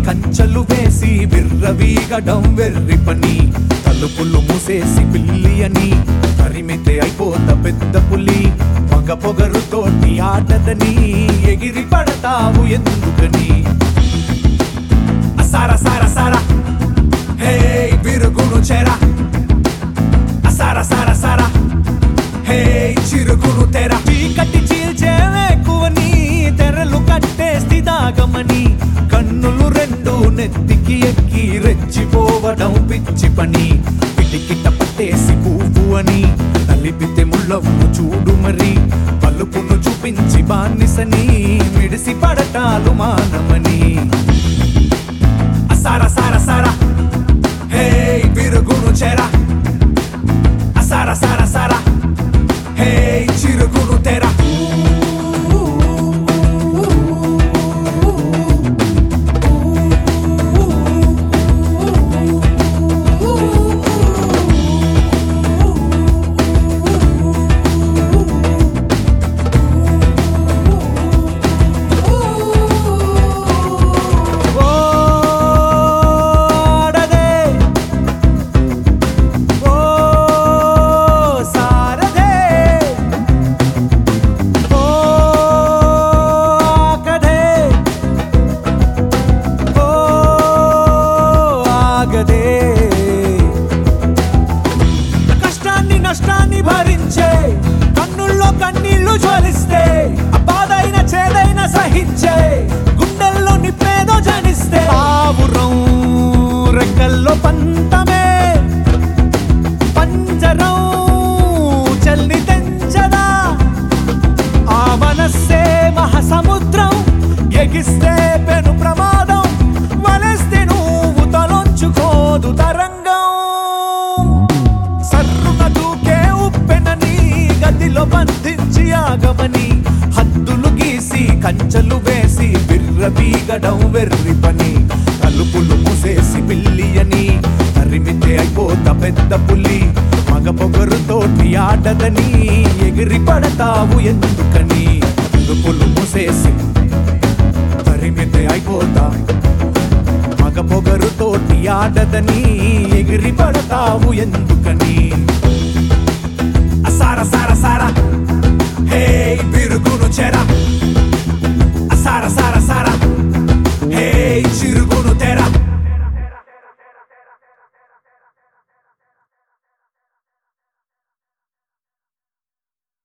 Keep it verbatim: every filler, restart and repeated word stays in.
కంచెలు వేసి విర్రవీగడం వెర్రి పని. తలుపులు మూసేసి పిల్లి అని తరిమితే అయిపోత పెద్ద పులి. మగ పొగరుతోటి ఆటదని ఎగిరి పడతావు ఎందుకని? అసార సార సార హే విరుగును చెర. అసార సార సార హే చిరుగును తెర. చీకటి చీల్చేవేకువని తెరలు కట్టేసి దాగమని. కన్నులు రెండు నెత్తికి ఎక్కి రెచ్చిపోవడం పిచ్చి పని. పిటికిట పట్టేసి పువ్వు అని నలిపితే ముళ్ళవ్వు చూడు మరి. పలుపును చూపించి బానిసని మిడిసి పడటాలు మానమని. అసార సార సార హే విరుగును చెర. అసార సార సార హే చిరుగును తెర. కష్టాన్ని నష్టాన్ని భరించే కన్నుల్లో కన్నీళ్లు జ్వలిస్తే. బాధైన చేదైన సహించే గుండెల్లో నిప్పేదో జనిస్తే. ఆవురం రెక్కల్లో పంతమే పంజరం చల్ని తెంచదా. ఆ మనస్సే మహాసముద్రం ఎగిస్తే పెను ప్రమాదం. వలస్తే నువ్వు తలొంచుకోదు తరంగం. సర్రున దూకే ఉప్పెనని గదిలో బంధించి ఆగమని. హద్దులు గీసి కంచెలు వేసి విర్రవీగడం వెర్రి పని. తలుపులు మూసేసి పిల్లి అని తరిమితే అయిపోత పెద్ద పులి. మగ పొగరుతోటి ఆటదని ఎగిరి పడతావు ఎందుకని? తలుపులు మూసేసి తరిమితే అయిపోతా. మగ పొగరుతోటి ఆటదని ఎగిరి పడతావు ఎందుకని? అసార సార సార హే విరుగును చెర. అసార సార సార